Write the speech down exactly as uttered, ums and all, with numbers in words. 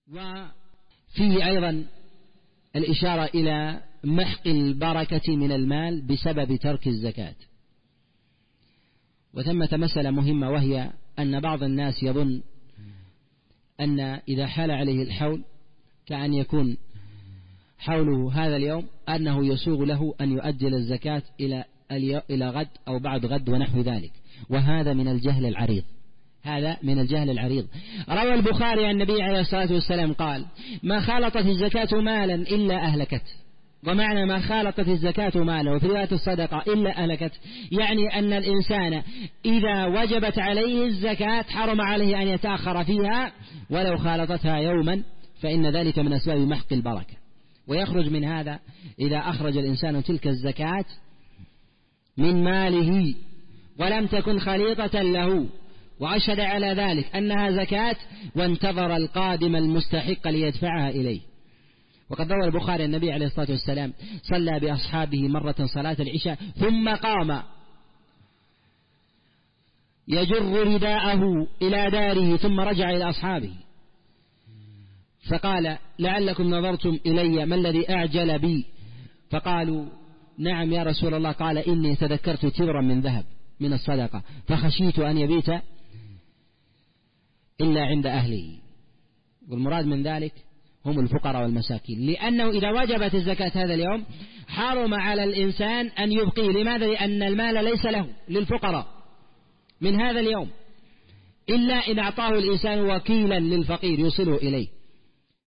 وفيه أيضا الإشارة إلى محق البركة من المال بسبب ترك الزكاة. وثمة مسألة مهمة، وهي أن بعض الناس يظن أن إذا حال عليه الحول كأن يكون حوله هذا اليوم أنه يسوغ له أن يؤجل الزكاة إلى إلى غد أو بعد غد ونحو ذلك، وهذا من الجهل العريض. هذا من الجهل العريض. روى البخاري عن النبي عليه الصلاة والسلام قال: ما خالطت الزكاة مالا إلا أهلكت. ومعنى ما خالطت الزكاة مالا وفي رواية الصدقة إلا أهلكت، يعني أن الإنسان إذا وجبت عليه الزكاة حرم عليه أن يتأخر فيها ولو خالطتها يوما، فإن ذلك من أسباب محق البركة. ويخرج من هذا إذا أخرج الإنسان تلك الزكاة من ماله ولم تكن خليطة له وأشهد على ذلك أنها زكاة وانتظر القادم المستحق ليدفعها إليه. وقد روى البخاري النبي عليه الصلاة والسلام صلى بأصحابه مرة صلاة العشاء ثم قام يجر رداءه إلى داره ثم رجع إلى أصحابه فقال: لعلكم نظرتم إلي ما الذي أعجل بي؟ فقالوا: نعم يا رسول الله. قال: إني تذكرت تبرا من ذهب من الصدقة فخشيت أن يبيت إلا عند أهله. والمراد من ذلك هم الفقراء والمساكين، لأنه إذا وجبت الزكاة هذا اليوم حرم على الإنسان أن يبقي. لماذا؟ لأن المال ليس له للفقراء من هذا اليوم إلا إن أعطاه الإنسان وكيلا للفقير يوصله إليه.